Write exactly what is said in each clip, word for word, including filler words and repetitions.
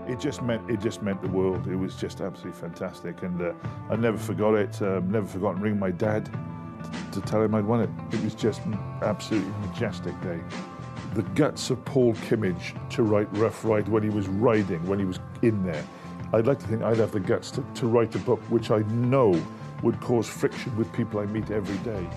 it just meant it just meant the world. It was just absolutely fantastic, and uh, I never forgot it. Um, never forgotten ringing my dad to, to tell him I'd won it. It was just an absolutely majestic day. The guts of Paul Kimmage to write Rough Ride when he was riding, when he was in there. I'd like to think I'd have the guts to, to write a book which I know would cause friction with people I meet every day.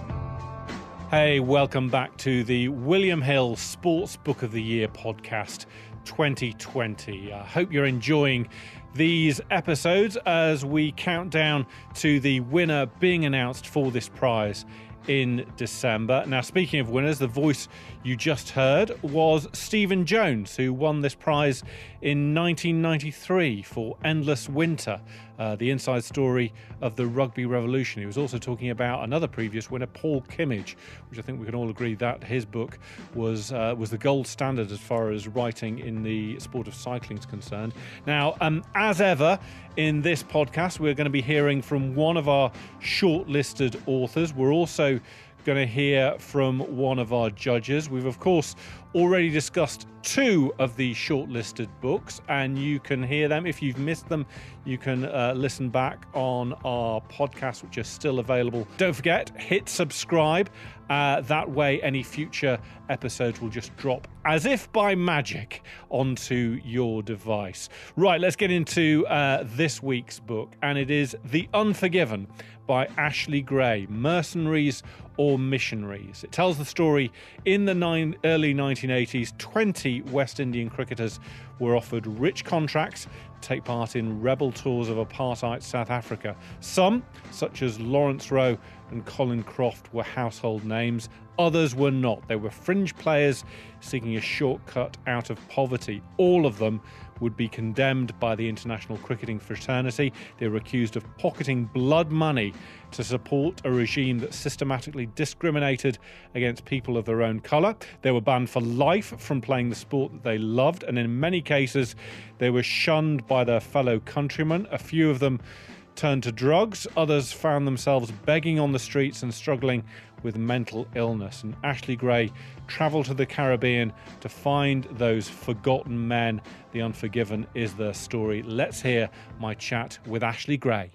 Hey, welcome back to the William Hill Sports Book of the Year podcast twenty twenty. I hope you're enjoying these episodes as we count down to the winner being announced for this prize in December. Now, speaking of winners, the voice you just heard was Stephen Jones, who won this prize in nineteen ninety-three for Endless Winter, uh, the inside story of the rugby revolution. He was also talking about another previous winner, Paul Kimmage, which I think we can all agree that his book was uh, was the gold standard as far as writing in the sport of cycling is concerned. Now, um, as ever, in this podcast, we're going to be hearing from one of our shortlisted authors. We're also going to hear from one of our judges. We've, of course, already discussed two of the shortlisted books, and you can hear them. If you've missed them, you can uh, listen back on our podcast, which is still available. Don't forget, hit subscribe. Uh, that way, any future episodes will just drop as if by magic onto your device. Right, let's get into uh, this week's book, and it is The Unforgiven by Ashley Gray, Mercenaries or Missionaries. It tells the story in the nine, early nineteen eighties, twenty West Indian cricketers were offered rich contracts to take part in rebel tours of apartheid South Africa. Some, such as Lawrence Rowe and Colin Croft, were household names. Others were not. They were fringe players seeking a shortcut out of poverty. All of them would be condemned by the international cricketing fraternity. They were accused of pocketing blood money to support a regime that systematically discriminated against people of their own colour. They were banned for life from playing the sport that they loved, and in many cases they were shunned by their fellow countrymen. A few of them turned to drugs. Others found themselves begging on the streets and struggling with mental illness. And Ashley Gray travelled to the Caribbean to find those forgotten men. The Unforgiven is their story. Let's hear my chat with Ashley Gray.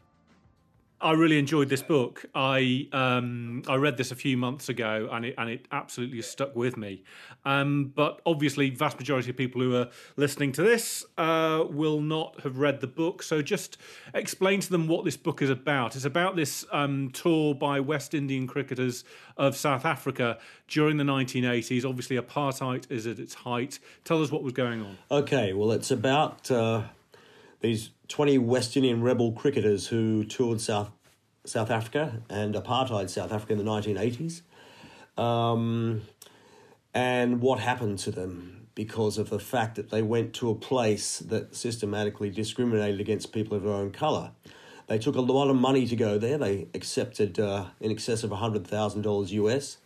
I really enjoyed this book. I um, I read this a few months ago, and it and it absolutely stuck with me. Um, but obviously, vast majority of people who are listening to this uh, will not have read the book. So just explain to them what this book is about. It's about this um, tour by West Indian cricketers of South Africa during the nineteen eighties. Obviously, apartheid is at its height. Tell us what was going on. Okay, well, it's about uh, these twenty West Indian rebel cricketers who toured South South Africa and apartheid South Africa in the nineteen eighties, um, and what happened to them because of the fact that they went to a place that systematically discriminated against people of their own colour. They took a lot of money to go there. They accepted uh, in excess of one hundred thousand dollars U S.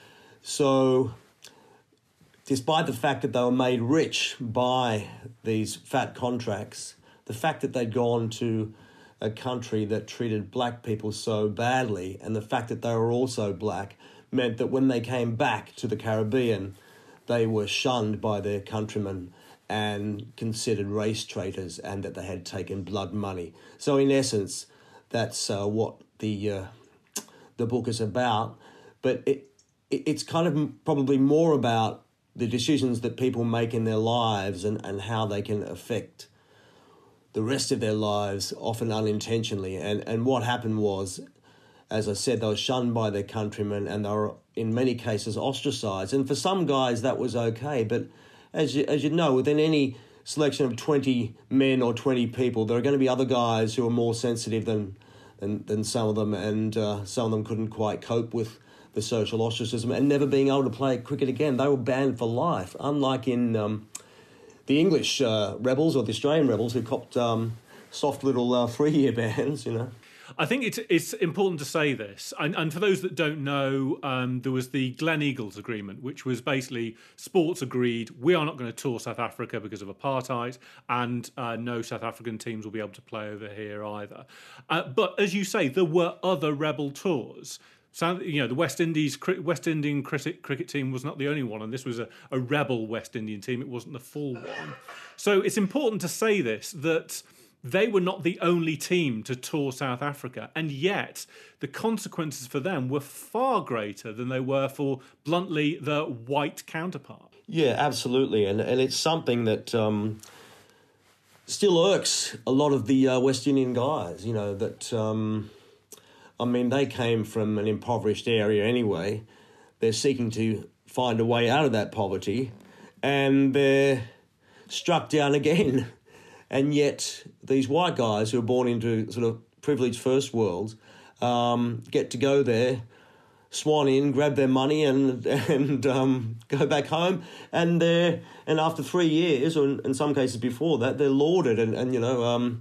So, despite the fact that they were made rich by these fat contracts, the fact that they'd gone to a country that treated black people so badly, and the fact that they were also black, meant that when they came back to the Caribbean, they were shunned by their countrymen and considered race traitors, and that they had taken blood money. So in essence, that's uh, what the uh, the book is about. But it, it it's kind of probably more about the decisions that people make in their lives and, and how they can affect the rest of their lives, often unintentionally. And, and what happened was, as I said, they were shunned by their countrymen, and they were, in many cases, ostracised. And for some guys, that was okay. But as you, as you know, within any selection of twenty men or twenty people, there are going to be other guys who are more sensitive than than, than some of them, and uh, some of them couldn't quite cope with the social ostracism and never being able to play cricket again. They were banned for life, unlike in Um, the English uh, rebels or the Australian rebels who copped um, soft little uh, three-year bans, you know. I think it's it's important to say this, and, and for those that don't know, um, there was the Glen Eagles Agreement, which was basically sports agreed, we are not going to tour South Africa because of apartheid, and uh, no South African teams will be able to play over here either. Uh, but as you say, there were other rebel tours. So, you know, the West Indies West Indian cricket cricket team was not the only one, and this was a, a rebel West Indian team. It wasn't the full one. So it's important to say this, that they were not the only team to tour South Africa, and yet the consequences for them were far greater than they were for, bluntly, the white counterpart. Yeah, absolutely, and and it's something that um, still irks a lot of the uh, West Indian guys. You know that. Um, I mean, they came from an impoverished area anyway. They're seeking to find a way out of that poverty, and they're struck down again. And yet these white guys who are born into sort of privileged first worlds um, get to go there, swan in, grab their money and and um, go back home. And they're, and after three years, or in some cases before that, they're lauded. And, and you know... Um,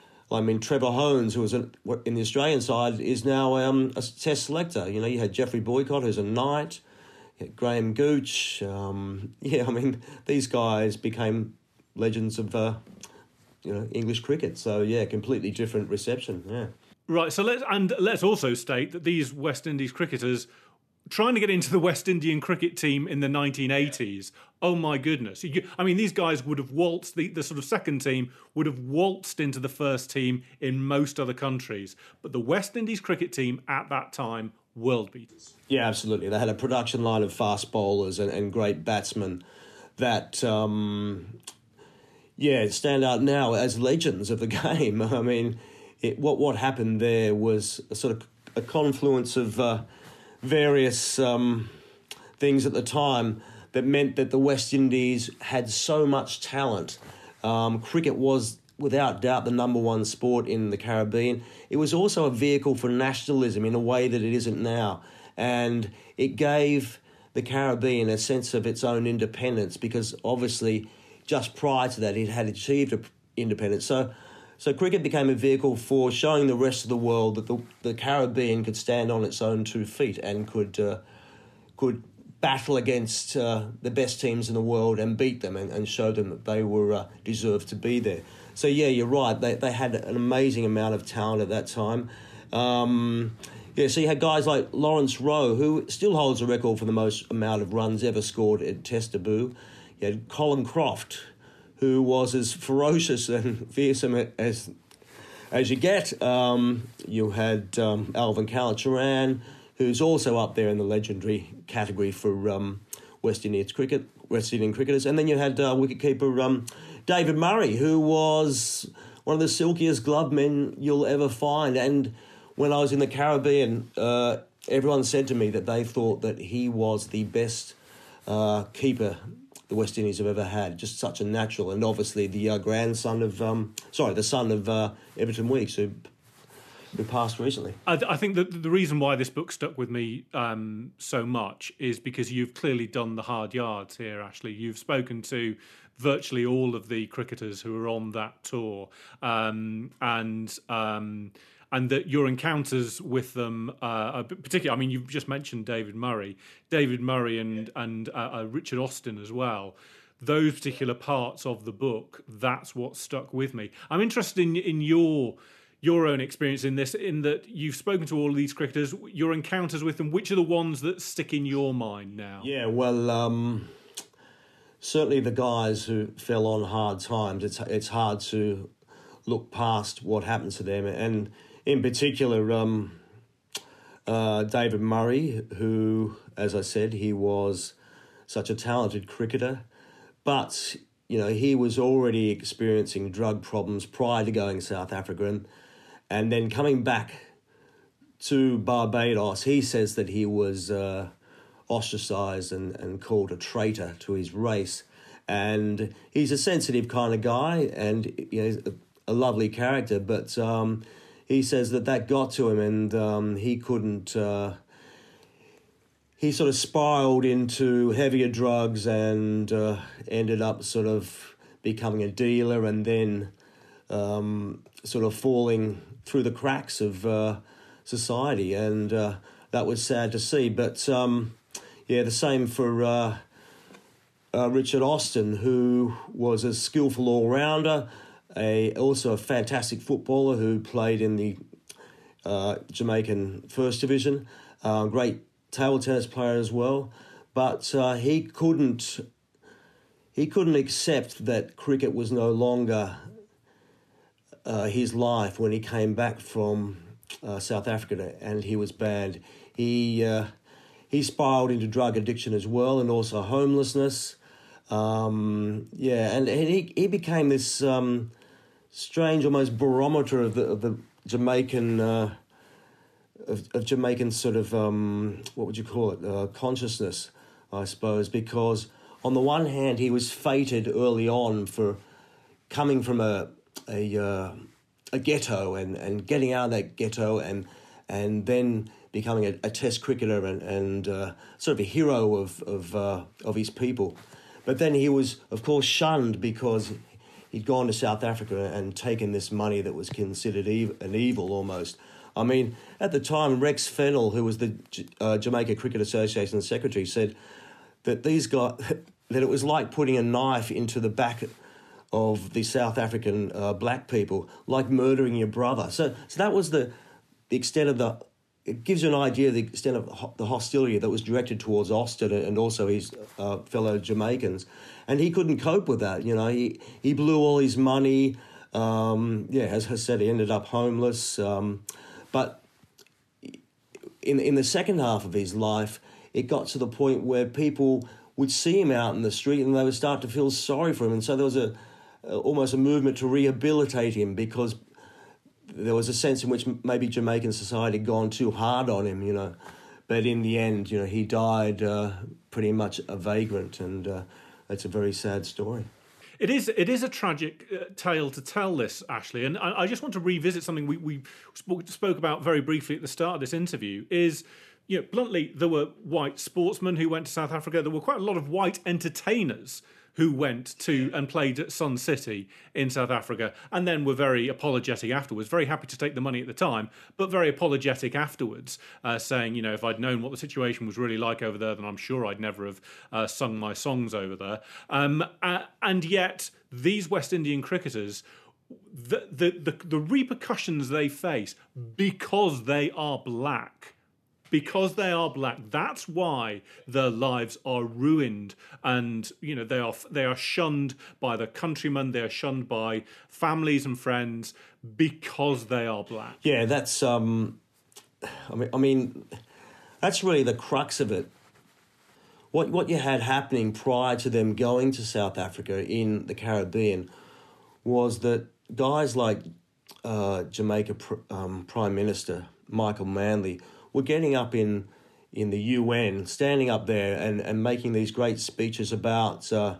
I mean, Trevor Hohns, who was in the Australian side, is now um, a test selector. You know, you had Jeffrey Boycott, who's a knight, you had Graham Gooch. Um, yeah, I mean, these guys became legends of, uh, you know, English cricket. So, yeah, completely different reception, yeah. Right, so let's, and let's also state that these West Indies cricketers trying to get into the West Indian cricket team in the nineteen eighties, oh my goodness. I mean, these guys would have waltzed, the, the sort of second team would have waltzed into the first team in most other countries. But the West Indies cricket team at that time, world beaters. Yeah, absolutely. They had a production line of fast bowlers and, and great batsmen that, um, yeah, stand out now as legends of the game. I mean, it, what, what happened there was a sort of a confluence of... Uh, various um, things at the time that meant that the West Indies had so much talent. Um, cricket was, without doubt, the number one sport in the Caribbean. It was also a vehicle for nationalism in a way that it isn't now. And it gave the Caribbean a sense of its own independence because, obviously, just prior to that, it had achieved independence. So... So cricket became a vehicle for showing the rest of the world that the, the Caribbean could stand on its own two feet and could uh, could battle against uh, the best teams in the world and beat them and, and show them that they were uh, deserved to be there. So, yeah, you're right. They they had an amazing amount of talent at that time. Um, yeah, so you had guys like Lawrence Rowe, who still holds a record for the most amount of runs ever scored at Test debut. You had Colin Croft, who was as ferocious and fearsome as as you get. Um, you had um, Alvin Kallicharran, who's also up there in the legendary category for um, West Indies cricket, West Indian cricketers. And then you had uh, wicketkeeper um, David Murray, who was one of the silkiest glove men you'll ever find. And when I was in the Caribbean, uh, everyone said to me that they thought that he was the best uh, keeper the West Indies have ever had. Just such a natural, and obviously the uh, grandson of, um, sorry, the son of uh, Everton Weekes, who who passed recently. I, th- I think that the reason why this book stuck with me um, so much is because you've clearly done the hard yards here, Ashley. You've spoken to virtually all of the cricketers who were on that tour, um, and um, and that your encounters with them, uh, particularly, I mean, you've just mentioned David Murray, David Murray and and uh, uh, Richard Austin as well. Those particular parts of the book, that's what stuck with me. I'm interested in in your your own experience in this, in that you've spoken to all of these cricketers, your encounters with them. Which are the ones that stick in your mind now? Yeah, well, um, certainly the guys who fell on hard times. It's it's hard to look past what happened to them, and in particular, um, uh, David Murray, who, as I said, he was such a talented cricketer, but you know he was already experiencing drug problems prior to going to South Africa, and, and then coming back to Barbados, he says that he was uh, ostracised and, and called a traitor to his race, and he's a sensitive kind of guy, and you know he's a, a lovely character, but. Um, He says that that got to him, and um, he couldn't. Uh, he sort of spiraled into heavier drugs and uh, ended up sort of becoming a dealer, and then um, sort of falling through the cracks of uh, society, and uh, that was sad to see. But um, yeah, the same for uh, uh, Richard Austin, who was a skillful all-rounder. A also a fantastic footballer who played in the uh, Jamaican First Division, uh, great table tennis player as well. But uh, he couldn't he couldn't accept that cricket was no longer uh, his life when he came back from uh, South Africa and he was banned. He uh, he spiraled into drug addiction as well, and also homelessness. Um, yeah, and, and he he became this um, strange, almost barometer of the of the Jamaican uh, of, of Jamaican sort of um, what would you call it uh, consciousness, I suppose, because on the one hand he was fated early on for coming from a a uh, a ghetto and, and getting out of that ghetto and and then becoming a, a Test cricketer and and uh, sort of a hero of of uh, of his people. But then he was, of course, shunned because he'd gone to South Africa and taken this money that was considered ev- an evil almost. I mean, at the time, Rex Fennell, who was the uh, Jamaica Cricket Association secretary, said that these guys, that it was like putting a knife into the back of the South African uh, black people, like murdering your brother. So, so that was the, the extent of the. It gives you an idea of the extent of ho- the hostility that was directed towards Austin and also his uh, fellow Jamaicans. And he couldn't cope with that. You know, he, he blew all his money. Um, yeah, as I said, he ended up homeless. Um, but in in the second half of his life, it got to the point where people would see him out in the street and they would start to feel sorry for him. And so there was a, a almost a movement to rehabilitate him because there was a sense in which maybe Jamaican society had gone too hard on him, you know. But in the end, you know, he died uh, pretty much a vagrant, and uh, it's a very sad story. It is It is a tragic uh, tale to tell, this, Ashley, and I, I just want to revisit something we, we spoke, spoke about very briefly at the start of this interview, is, you know, bluntly, there were white sportsmen who went to South Africa. There were quite a lot of white entertainers who went to and played at Sun City in South Africa and then were very apologetic afterwards, very happy to take the money at the time, but very apologetic afterwards, uh, saying, you know, if I'd known what the situation was really like over there, then I'm sure I'd never have uh, sung my songs over there. Um, uh, and yet these West Indian cricketers, the, the, the, the repercussions they face because they are black, Because they are black, that's why their lives are ruined, and you know they are they are shunned by their countrymen, they are shunned by families and friends because they are black. Yeah, that's um, I mean, I mean, that's really the crux of it. What what you had happening prior to them going to South Africa in the Caribbean was that guys like uh, Jamaica um, Prime Minister Michael Manley were getting up in in the U N, standing up there and, and making these great speeches about uh,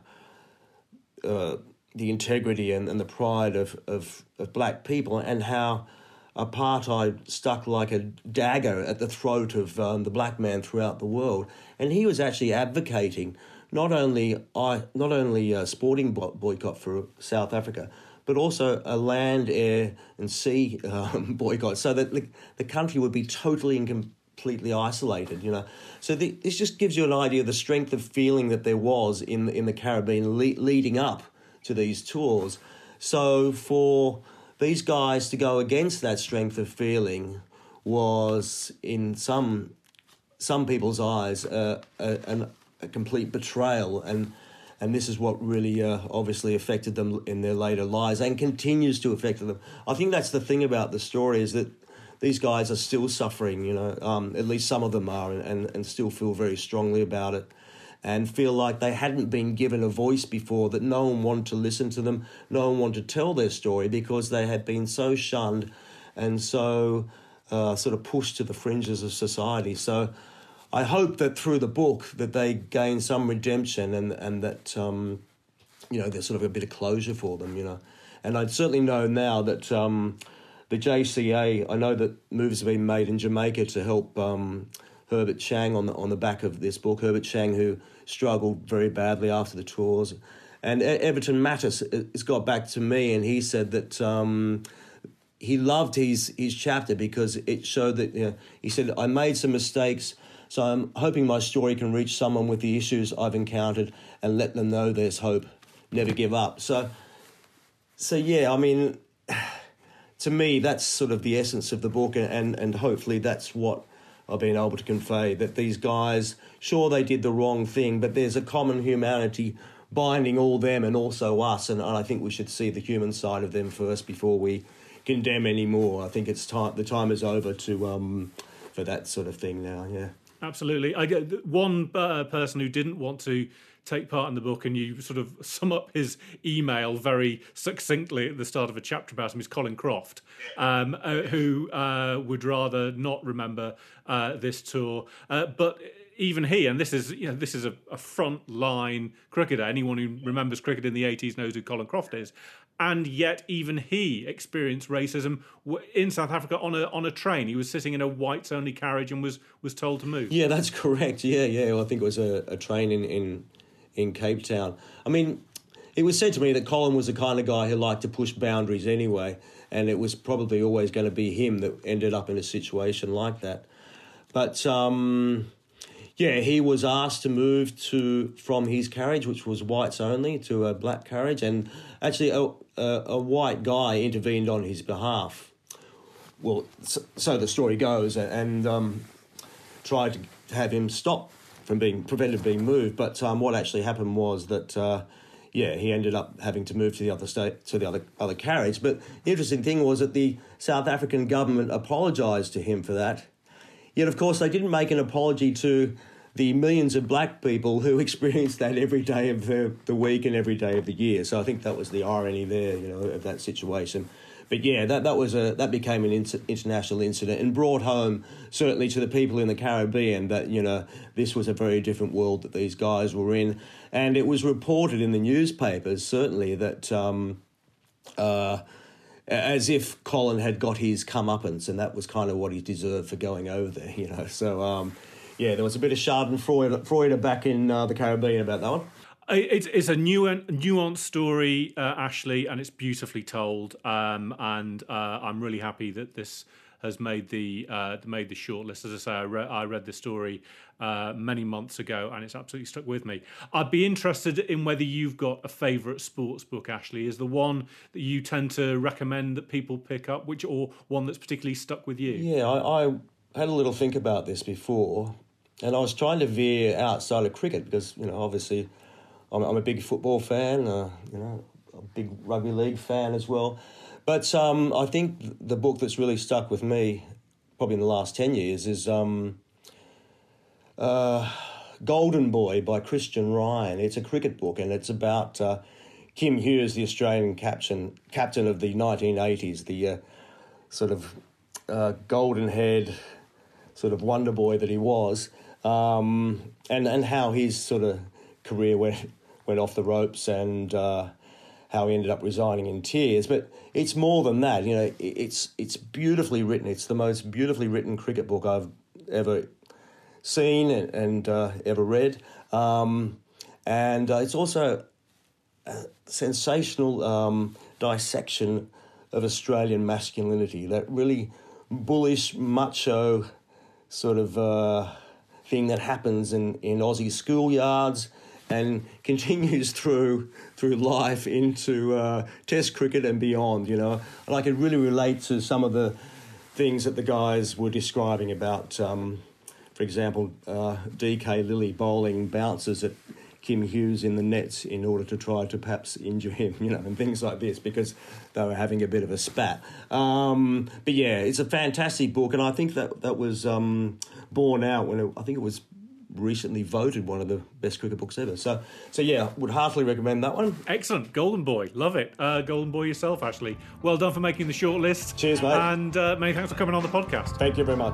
uh, the integrity and, and the pride of, of, of black people and how apartheid stuck like a dagger at the throat of um, the black man throughout the world. And he was actually advocating not only I not only a sporting boycott for South Africa, but also a land, air, and sea um, boycott, so that the, the country would be totally and completely isolated, you know. So the, this just gives you an idea of the strength of feeling that there was in, in the Caribbean le- leading up to these tours. So for these guys to go against that strength of feeling was, in some some people's eyes, uh, a, a, a complete betrayal, and And this is what really uh, obviously affected them in their later lives and continues to affect them. I think that's the thing about the story, is that these guys are still suffering, you know, um, at least some of them are, and, and still feel very strongly about it and feel like they hadn't been given a voice before, that no one wanted to listen to them, no one wanted to tell their story because they had been so shunned and so uh, sort of pushed to the fringes of society. So I hope that through the book that they gain some redemption and and that um, you know, there's sort of a bit of closure for them, you know. And I certainly know now that um, the J C A, I know that moves have been made in Jamaica to help um, Herbert Chang on the on the back of this book. Herbert Chang, who struggled very badly after the tours, and e- Everton Mattis has got back to me, and he said that Um, he loved his his chapter because it showed that, you know, he said, I made some mistakes. So I'm hoping my story can reach someone with the issues I've encountered and let them know there's hope. Never give up. So, so yeah, I mean, to me, that's sort of the essence of the book, and, and hopefully that's what I've been able to convey, that these guys, sure, they did the wrong thing, but there's a common humanity binding all them and also us, and, and I think we should see the human side of them first before we condemn any more. I think it's time. The time is over to um, for that sort of thing now. Yeah, absolutely. I get one uh, person who didn't want to take part in the book, and you sort of sum up his email very succinctly at the start of a chapter about him, is Colin Croft, um, uh, who uh, would rather not remember uh, this tour. Uh, but even he, and this is you know this is a, a front line cricketer. Anyone who remembers cricket in the eighties knows who Colin Croft is. And yet, even he experienced racism in South Africa on a on a train. He was sitting in a whites only carriage and was was told to move. Yeah, that's correct. Yeah, yeah. Well, I think it was a, a train in, in in Cape Town. I mean, it was said to me that Colin was the kind of guy who liked to push boundaries anyway, and it was probably always going to be him that ended up in a situation like that. But um, yeah, he was asked to move to from his carriage, which was whites only, to a black carriage, and actually a, a, a white guy intervened on his behalf. Well, so, so the story goes, and um, tried to have him stop from being prevented being moved. But um, what actually happened was that, uh, yeah, he ended up having to move to the other state, to the other other carriage. But the interesting thing was that the South African government apologised to him for that. Yet, of course, they didn't make an apology to the millions of black people who experience that every day of the, the week and every day of the year. So I think that was the irony there, you know, of that situation. But yeah, that, that was a that became an inter- international incident and brought home certainly to the people in the Caribbean that, you know, this was a very different world that these guys were in. And it was reported in the newspapers, certainly, that um, uh, as if Colin had got his comeuppance, and that was kind of what he deserved for going over there, you know. So, um, yeah, there was a bit of Schadenfreude back in uh, the Caribbean about that one. It's it's a nuan- nuanced story, uh, Ashley, and it's beautifully told. Um, and uh, I'm really happy that this has made the uh, made the shortlist. As I say, I, re- I read the story uh, many months ago, and it's absolutely stuck with me. I'd be interested in whether you've got a favourite sports book, Ashley. Is the one that you tend to recommend that people pick up, which or one that's particularly stuck with you? Yeah, I, I had a little think about this before, and I was trying to veer outside of cricket because, you know, obviously I'm, I'm a big football fan, uh, you know, a big rugby league fan as well. But um, I think the book that's really stuck with me, probably in the last ten years, is um, uh, Golden Boy by Christian Ryan. It's a cricket book, and it's about uh, Kim Hughes, the Australian captain, captain of the nineteen eighties, the uh, sort of uh, golden-haired sort of wonder boy that he was, um, and, and how his sort of career went, went off the ropes and uh, how he ended up resigning in tears. But it's more than that, you know, it's it's beautifully written. It's the most beautifully written cricket book I've ever seen and, and uh, ever read. Um, and uh, it's also a sensational um, dissection of Australian masculinity, that really bullish, macho sort of uh, thing that happens in, in Aussie schoolyards and continues through through life into uh, Test cricket and beyond, you know. And I could really relate to some of the things that the guys were describing about, um, for example, uh, D K Lilly bowling bounces at Kim Hughes in the nets in order to try to perhaps injure him, you know, and things like this, because they were having a bit of a spat. Um, but yeah, it's a fantastic book, and I think that that was um, borne out when it, I think it was recently voted one of the best cricket books ever. So, so yeah, would heartily recommend that one. Excellent. Golden Boy. Love it. Uh, Golden Boy yourself, Ashley. Well done for making the shortlist. Cheers, mate. And uh, many thanks for coming on the podcast. Thank you very much.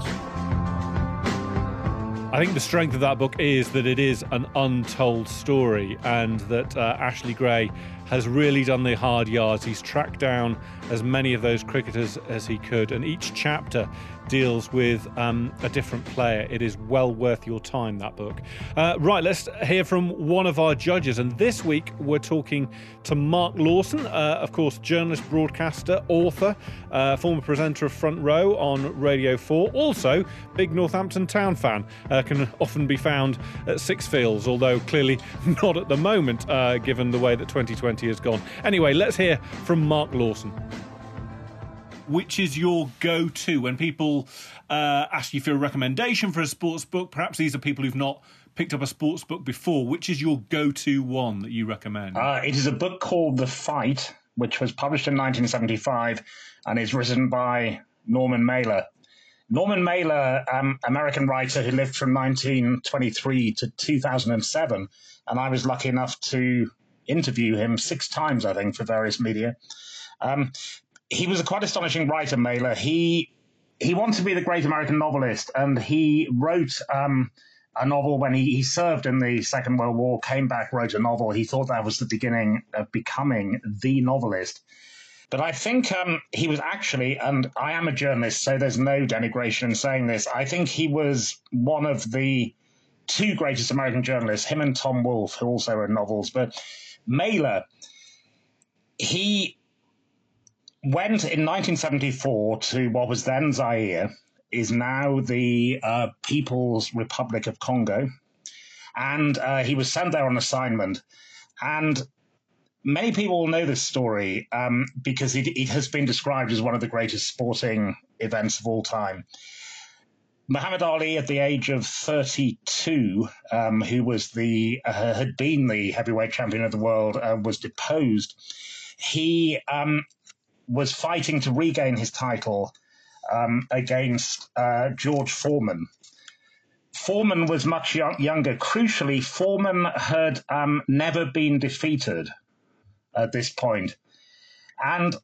I think the strength of that book is that it is an untold story, and that uh, Ashley Gray has really done the hard yards. He's tracked down as many of those cricketers as he could, and each chapter deals with um, a different player. It is well worth your time, that book. Uh, right, let's hear from one of our judges, and this week we're talking to Mark Lawson, uh, of course, journalist, broadcaster, author, uh, former presenter of Front Row on Radio four, also big Northampton Town fan, uh, can often be found at Sixfields, although clearly not at the moment, uh, given the way that twenty twenty has gone. Anyway, let's hear from Mark Lawson. which is your go-to when people uh, ask you for a recommendation for a sports book? Perhaps these are people who've not picked up a sports book before. Which is your go-to one that you recommend? Uh, it is a book called The Fight, which was published in nineteen seventy-five and is written by Norman Mailer. Norman Mailer, um, American writer who lived from nineteen twenty-three to two thousand seven, and I was lucky enough to interview him six times, I think, for various media. Um, he was a quite astonishing writer, Mailer. He he wanted to be the great American novelist, and he wrote um, a novel when he, he served in the Second World War, came back, wrote a novel. He thought that was the beginning of becoming the novelist. But I think um, he was actually, and I am a journalist, so there's no denigration in saying this, I think he was one of the two greatest American journalists, him and Tom Wolfe, who also wrote novels. But Mailer, he went in nineteen seventy-four to what was then Zaire, is now the uh, People's Republic of Congo. And uh, he was sent there on assignment. And many people will know this story um, because it, it has been described as one of the greatest sporting events of all time. Muhammad Ali, at the age of thirty-two, um, who was the uh, had been the heavyweight champion of the world, uh, was deposed. He um, was fighting to regain his title um, against uh, George Foreman. Foreman was much young, younger. Crucially, Foreman had um, never been defeated at this point. And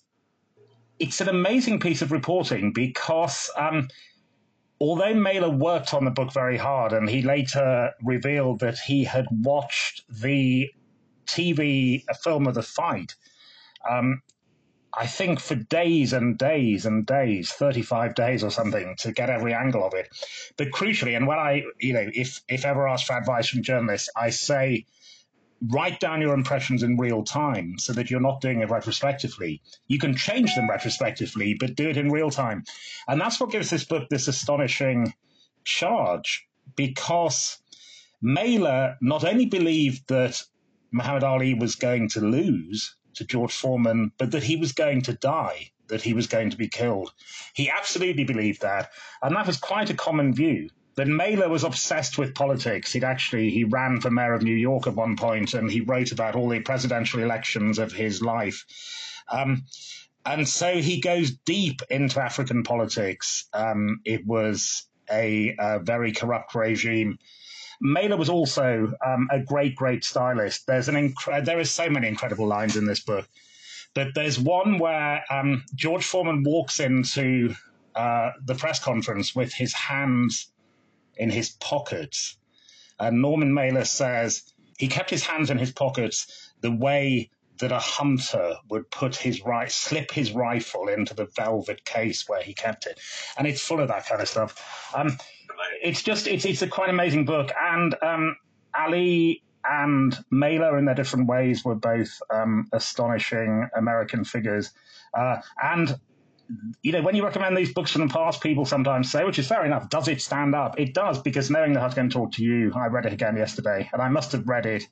it's an amazing piece of reporting because um, although Mailer worked on the book very hard, and he later revealed that he had watched the T V film of the fight, um, I think for days and days and days, thirty-five days or something, to get every angle of it. But crucially, and when I, you know, if, if ever asked for advice from journalists, I say, write down your impressions in real time so that you're not doing it retrospectively. You can change them retrospectively, but do it in real time. And that's what gives this book this astonishing charge, because Mailer not only believed that Muhammad Ali was going to lose to George Foreman, but that he was going to die, that he was going to be killed. He absolutely believed that. And that was quite a common view. But Mailer was obsessed with politics. He'd actually, he ran for mayor of New York at one point, and he wrote about all the presidential elections of his life. Um, and so he goes deep into African politics. Um, it was a, a very corrupt regime. Mailer was also um, a great, great stylist. There's an inc- there are so many incredible lines in this book. But there's one where um, George Foreman walks into uh, the press conference with his hands in his pockets. And Norman Mailer says he kept his hands in his pockets the way that a hunter would put his right, slip his rifle into the velvet case where he kept it. And it's full of that kind of stuff. Um, it's just, it's, it's a quite amazing book. And um, Ali and Mailer, in their different ways, were both um, astonishing American figures. Uh, and you know, when you recommend these books from the past, people sometimes say, which is fair enough, does it stand up? It does, because knowing that I was going to talk to you, I read it again yesterday, and I must have read it,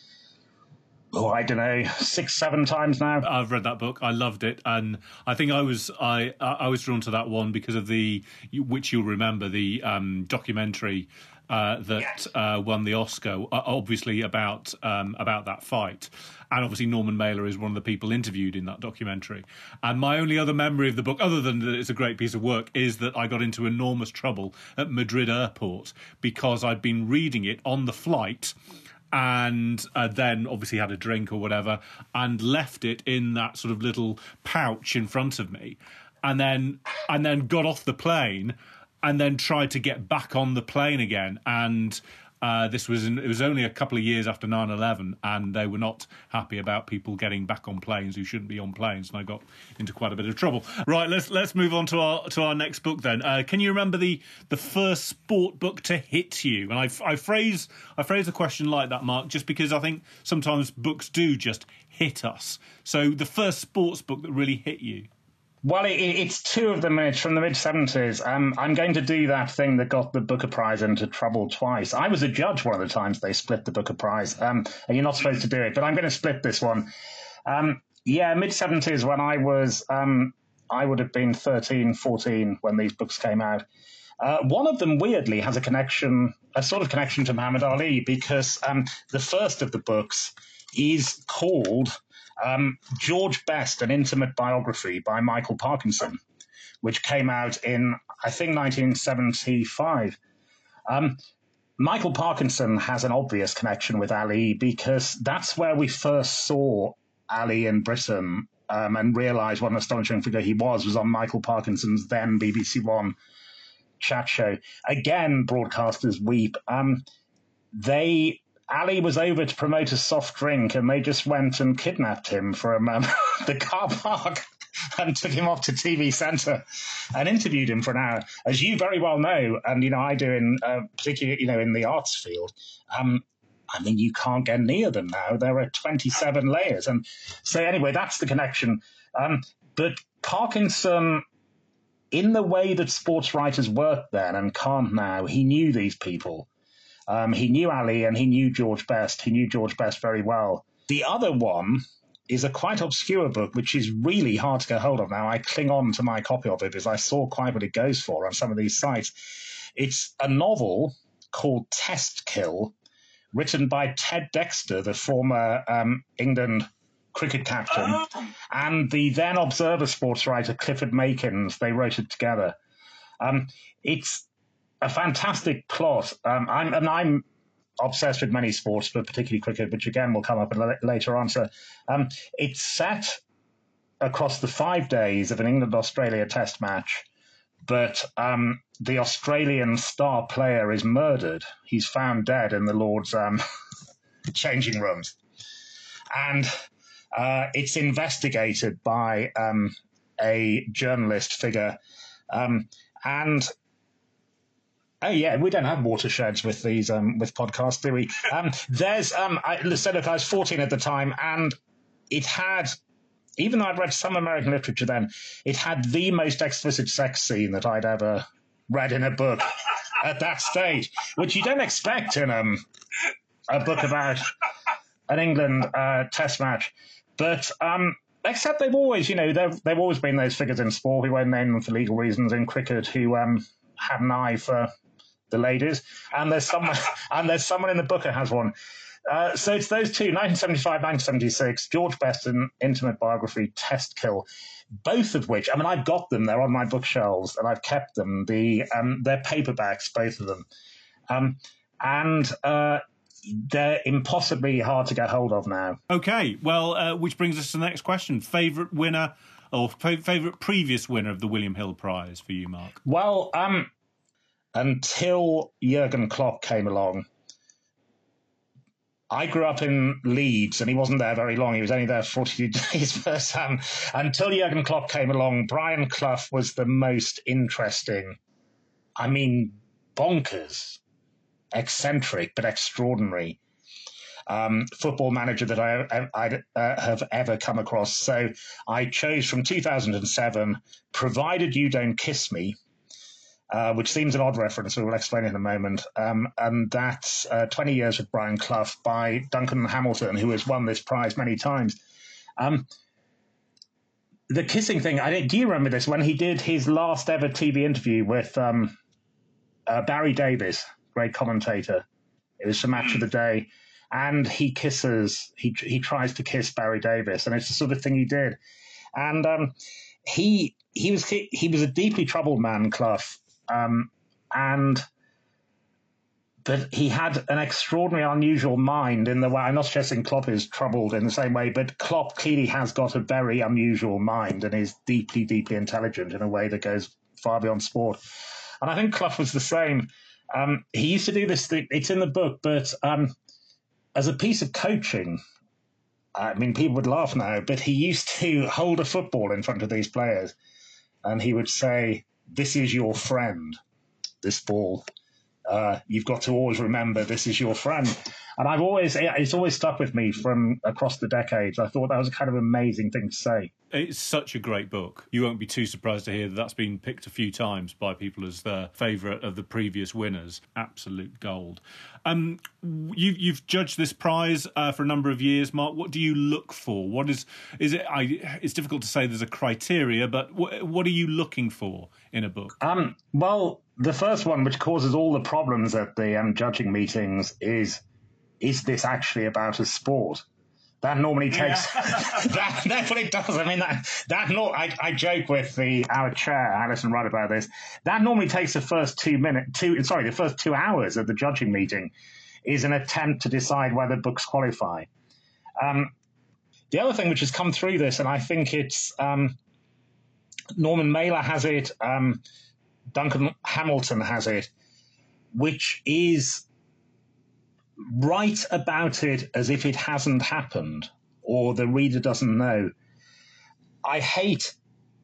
oh, I don't know, six, seven times now. I've read that book. I loved it, and I think I was I I was drawn to that one because of the, which you'll remember, the um, documentary uh, that yes. uh, won the Oscar, obviously about um, about that fight. And obviously Norman Mailer is one of the people interviewed in that documentary. And my only other memory of the book, other than that it's a great piece of work, is that I got into enormous trouble at Madrid airport because I'd been reading it on the flight and uh, then obviously had a drink or whatever and left it in that sort of little pouch in front of me, and then and then got off the plane and then tried to get back on the plane again. And Uh, this was in, it was only a couple of years after nine eleven, and they were not happy about people getting back on planes who shouldn't be on planes, and I got into quite a bit of trouble. Right, let's let's move on to our to our next book then. Uh, can you remember the the first sport book to hit you? And I, I phrase I phrase a question like that, Mark, just because I think sometimes books do just hit us. So the first sports book that really hit you. Well, it, it's two of them. It's from the mid-seventies. Um, I'm going to do that thing that got the Booker Prize into trouble twice. I was a judge one of the times they split the Booker Prize, um, and you're not supposed to do it, but I'm going to split this one. Um, yeah, mid-seventies when I was um, I would have been thirteen, fourteen when these books came out. Uh, one of them, weirdly, has a connection, a sort of connection to Muhammad Ali, because um, the first of the books is called um, George Best, An Intimate Biography by Michael Parkinson, which came out in, I think, nineteen seventy-five. Um, Michael Parkinson has an obvious connection with Ali because that's where we first saw Ali in Britain um, and realised what an astonishing figure he was, was on Michael Parkinson's then B B C One chat show. Again, broadcasters weep. Um, they Ali was over to promote a soft drink and they just went and kidnapped him from um, the car park and took him off to T V Centre and interviewed him for an hour. As you very well know, and, you know, I do in uh, particularly, you know, in the arts field, um, I mean, you can't get near them now. There are twenty-seven layers. And so anyway, that's the connection. Um, but Parkinson, in the way that sports writers worked then and can't now, he knew these people. Um, he knew Ali and he knew George Best. He knew George Best very well. The other one is a quite obscure book, which is really hard to get hold of now. I cling on to my copy of it because I saw quite what it goes for on some of these sites. It's a novel called Test Kill, written by Ted Dexter, the former um, England cricket captain, and the then Observer sports writer Clifford Makins. They wrote it together. Um, it's a fantastic plot. Um, I'm, and I'm obsessed with many sports, but particularly cricket, which again will come up in a later answer. Um, it's set across the five days of an England-Australia test match, but um, the Australian star player is murdered. He's found dead in the Lord's um, changing rooms. And uh, it's investigated by um, a journalist figure. Um, and Oh yeah, we don't have watersheds with these um, with podcasts, do we? Um, there's um, I said, look, I was fourteen at the time, and it had, even though I'd read some American literature then, it had the most explicit sex scene that I'd ever read in a book at that stage, which you don't expect in um, a book about an England uh, Test match, but. Um, Except they've always, you know, they've, they've always been those figures in sport. We won't name them for legal reasons in cricket who um, had an eye for the ladies, and there's someone, and there's someone in the book who has one. Uh, so it's those two, nineteen seventy-five, nineteen seventy-six, George Best, An Intimate Biography, Test Kill, both of which, I mean, I've got them, they're on my bookshelves, and I've kept them. The um, they're paperbacks, both of them, um, and uh, they're impossibly hard to get hold of now. Okay, well, uh, which brings us to the next question: favourite winner or favourite previous winner of the William Hill Prize for you, Mark? Well, um. Until Jurgen Klopp came along, I grew up in Leeds, and he wasn't there very long. He was only there forty-two days first. Um, until Jurgen Klopp came along, Brian Clough was the most interesting, I mean, bonkers, eccentric, but extraordinary um, football manager that I, I uh, have ever come across. So I chose from two thousand seven, Provided You Don't Kiss Me, Uh, which seems an odd reference, we will explain in a moment. Um, and that's uh, twenty years with Brian Clough by Duncan Hamilton, who has won this prize many times. Um, the kissing thing, I do you remember this? When he did his last ever T V interview with um, uh, Barry Davies, great commentator. It was for Match of the Day. And he kisses, he he tries to kiss Barry Davies, and it's the sort of thing he did. And um, he he was he, he was a deeply troubled man, Clough. Um, and but he had an extraordinary, unusual mind in the way. I'm not suggesting Klopp is troubled in the same way, but Klopp clearly has got a very unusual mind and is deeply, deeply intelligent in a way that goes far beyond sport. And I think Clough was the same. Um, he used to do this thing, it's in the book, but um, as a piece of coaching, I mean, people would laugh now, but he used to hold a football in front of these players and he would say, "This is your friend, this ball. Uh, you've got to always remember this is your friend." And I've always, it's always stuck with me from across the decades. I thought that was a kind of amazing thing to say. It's such a great book. You won't be too surprised to hear that that's been picked a few times by people as their favourite of the previous winners. Absolute gold. Um, you, you've judged this prize uh, for a number of years, Mark. What do you look for? What is is it? I, it's difficult to say there's a criteria, but what, what are you looking for in a book? Um, well, the first one, which causes all the problems at the um, judging meetings, is is this actually about a sport? That normally takes. Yeah. that, that's what it does. I mean, that that not. I, I joke with the our chair, Alison Rudd, about this. That normally takes the first two minutes. Two sorry, the first two hours of the judging meeting is an attempt to decide whether books qualify. Um, the other thing which has come through this, and I think it's um, Norman Mailer has it, um, Duncan Hamilton has it, which is write about it as if it hasn't happened or the reader doesn't know. I hate,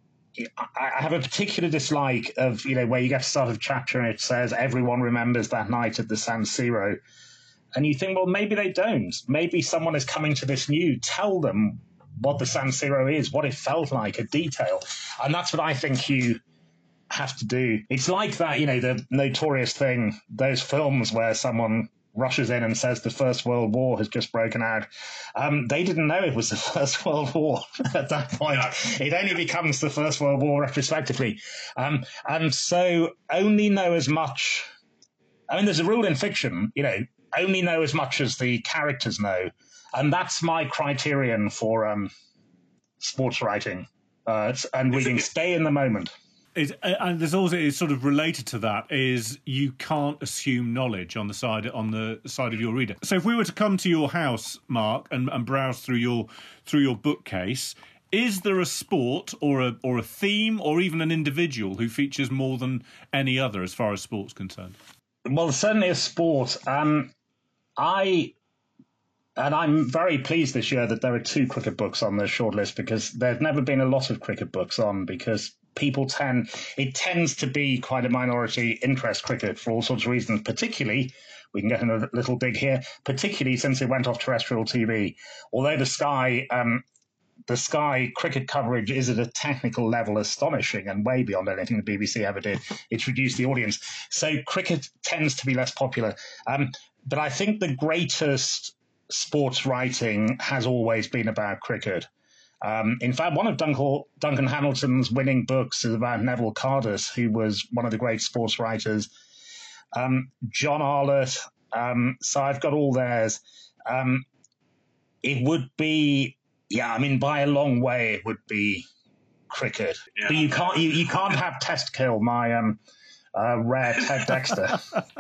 I have a particular dislike of, you know, where you get to start a chapter and it says everyone remembers that night at the San Siro. And you think, well, maybe they don't. Maybe someone is coming to this new. Tell them what the San Siro is, what it felt like, a detail. And that's what I think you have to do. It's like that, you know, the notorious thing, those films where someone rushes in and says the First World War has just broken out. Um, they didn't know it was the First World War at that point. It only becomes the First World War retrospectively. Um, and so only know as much. I mean, there's a rule in fiction, you know, only know as much as the characters know. And that's my criterion for um, sports writing uh, and reading. Stay in the moment. Is, and there's also, it's sort of related to that, is you can't assume knowledge on the side on the side of your reader. So if we were to come to your house, Mark, and, and browse through your through your bookcase, is there a sport or a or a theme or even an individual who features more than any other as far as sport's concerned? Well, certainly a sport. Um, I and I'm very pleased this year that there are two cricket books on the shortlist, because there's never been a lot of cricket books on, because people tend, it tends to be quite a minority interest, cricket, for all sorts of reasons, particularly, we can get in a little dig here, particularly since it went off terrestrial T V. Although the Sky, um, the Sky cricket coverage is at a technical level astonishing and way beyond anything the B B C ever did. It's reduced the audience. So cricket tends to be less popular. Um, but I think the greatest sports writing has always been about cricket. Um, in fact, one of Duncan, Duncan Hamilton's winning books is about Neville Cardus, who was one of the great sports writers. Um, John Arlott. Um, so I've got all theirs. Um, it would be, yeah, I mean, by a long way, it would be cricket. Yeah. But you can't, you, you can't have Test Kill, my um, uh, rare Ted Dexter.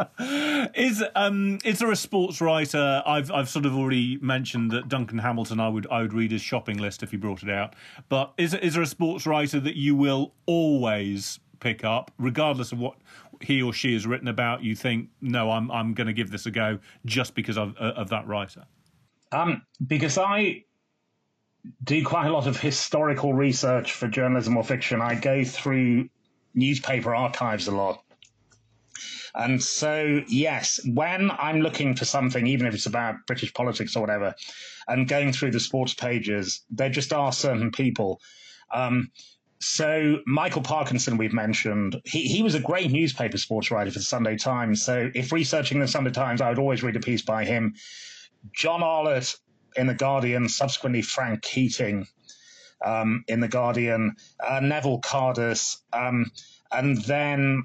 is um is there a sports writer? I've I've sort of already mentioned that Duncan Hamilton I would I would read his shopping list if he brought it out. But is is there a sports writer that you will always pick up, regardless of what he or she has written about? You think, no, I'm I'm going to give this a go just because of of that writer? Um, because I do quite a lot of historical research for journalism or fiction. I go through newspaper archives a lot. And so, yes, when I'm looking for something, even if it's about British politics or whatever, and going through the sports pages, there just are certain people. Um, so Michael Parkinson, we've mentioned, he, he was a great newspaper sports writer for the Sunday Times. So if researching the Sunday Times, I would always read a piece by him. John Arlott in The Guardian, subsequently Frank Keating um, in The Guardian, uh, Neville Cardus, um, and then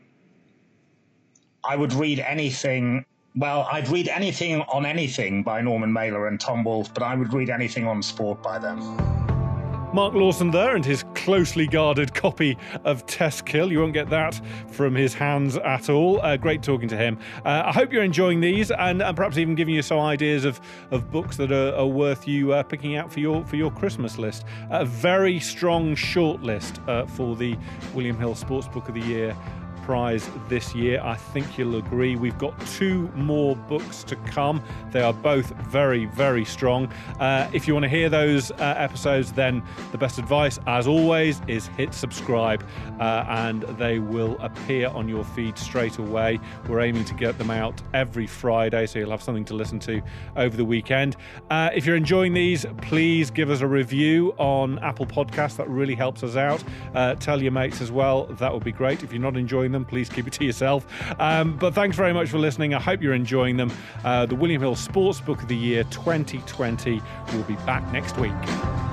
I would read anything. Well, I'd read anything on anything by Norman Mailer and Tom Wolfe, but I would read anything on sport by them. Mark Lawson there and his closely guarded copy of Test Kill. You won't get that from his hands at all. Uh, great talking to him. Uh, I hope you're enjoying these and, and perhaps even giving you some ideas of, of books that are, are worth you uh, picking out for your for your Christmas list. A very strong short list uh, for the William Hill Sports Book of the Year prize this year. I think you'll agree. We've got two more books to come. They are both very, very strong. Uh, if you want to hear those uh, episodes, then the best advice, as always, is hit subscribe uh, and they will appear on your feed straight away. We're aiming to get them out every Friday, so you'll have something to listen to over the weekend. Uh, if you're enjoying these, please give us a review on Apple Podcasts. That really helps us out. Uh, tell your mates as well. That would be great. If you're not enjoying them, please keep it to yourself. Um, but thanks very much for listening. I hope you're enjoying them. Uh, the William Hill Sports Book of the Year twenty twenty will be back next week.